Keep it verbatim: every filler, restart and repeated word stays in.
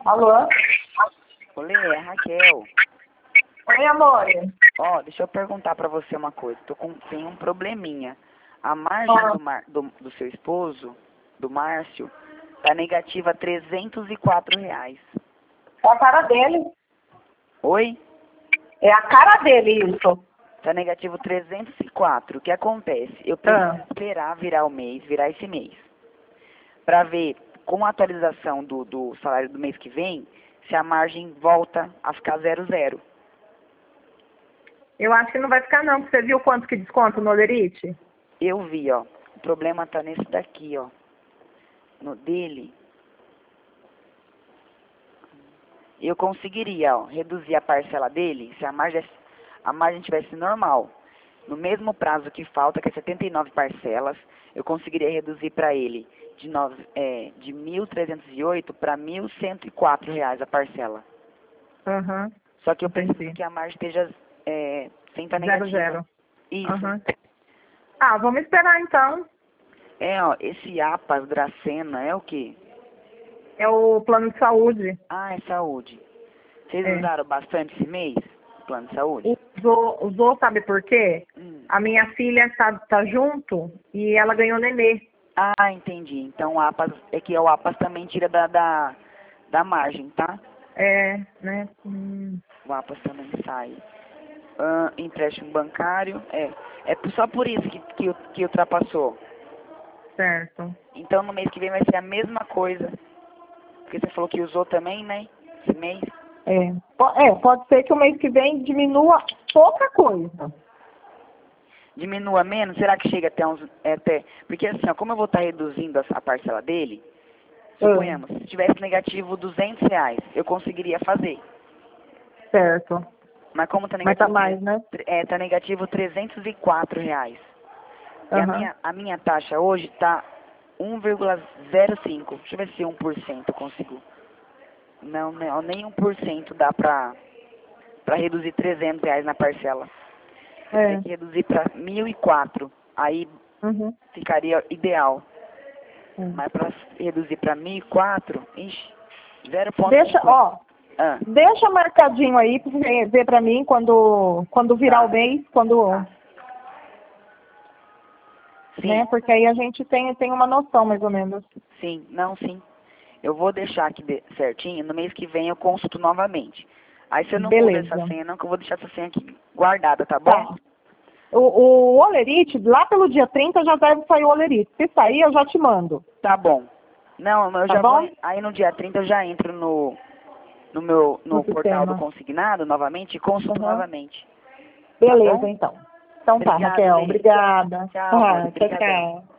Alô? Olê, é a Raquel. Oi, amor. Ó, deixa eu perguntar pra você uma coisa. Tô com, tem um probleminha. A margem Ah. do, mar, do, do seu esposo, do Márcio, tá negativa trezentos e quatro reais. É a cara dele. Oi? É a cara dele isso. Tá negativo trezentos e quatro. O que acontece? Eu preciso Ah. esperar virar o mês, virar esse mês. Pra ver, com a atualização do, do salário do mês que vem, se a margem volta a ficar zero zero. Eu acho que não vai ficar não, porque você viu quanto que desconta no Olerite? Eu vi, ó. O problema tá nesse daqui, ó. No dele. Eu conseguiria, ó, reduzir a parcela dele se a margem, a margem tivesse normal. No mesmo prazo que falta, que é setenta e nove parcelas, eu conseguiria reduzir para ele de, nove, é, de mil trezentos e oito para mil cento e quatro reais a parcela. Aham. Só que eu preciso Entendi. que a margem esteja é, sem estar Zero, negativa. zero. Isso. Aham. Ah, vamos esperar então. É, ó, esse A P A S, Dracena, é o quê? É o plano de saúde. Ah, é saúde. Vocês É. usaram bastante esse mês? O plano de saúde? Usou, usou, sabe por quê? Hum. A minha filha tá, tá junto e ela ganhou nenê. Ah, entendi. Então o A P A S, é que o A P A S também tira da, da, da margem, tá? É, né? Hum, O A P A S também sai. Ah, empréstimo bancário, é. É só por isso que, que, que ultrapassou. certo. Então no mês que vem vai ser a mesma coisa. Porque você falou que usou também, né? Esse mês. É. Po- é, pode ser que o mês que vem diminua pouca coisa. Diminua menos? Será que chega até uns... é, até, porque assim, ó, como eu vou estar reduzindo a, a parcela dele, suponhamos, se tivesse negativo duzentos reais, eu conseguiria fazer. Certo. Mas como tá Mas tá negativo, mais, né? é, tá negativo trezentos e quatro reais. E a Aham. minha, a minha taxa hoje tá um vírgula zero cinco. Deixa eu ver se um por cento eu consigo. Não, não, nem um por cento dá pra, pra reduzir trezentos reais na parcela. É. Tem que reduzir pra mil e quatro. Aí Uhum. ficaria ideal. Hum. Mas pra reduzir pra mil e quatro, ixi, zero vírgula Deixa, cinquenta. ó, Ah, deixa marcadinho aí pra você ver pra mim quando, quando virar Tá. o mês, quando, Tá. Sim, né? Porque aí a gente tem, tem uma noção mais ou menos. sim, não, sim. Eu vou deixar aqui de- certinho, no mês que vem eu consulto novamente. Aí você não muda essa Beleza. senha não, que eu vou deixar essa senha aqui guardada, tá bom? Tá. O, o Olerite, lá pelo dia trinta já deve sair o Olerite. Se sair, eu já te mando. Tá bom. Não, mas eu Tá já bom? vou, aí no dia trinta eu já entro no, no meu, No no portal do sistema. consignado novamente e consulto Uhum. novamente. Tá Beleza, bom? então. Então tá, Obrigado, Raquel. Lê. Obrigada. Tchau, amor. Ah, tchau, Obrigadão. tchau.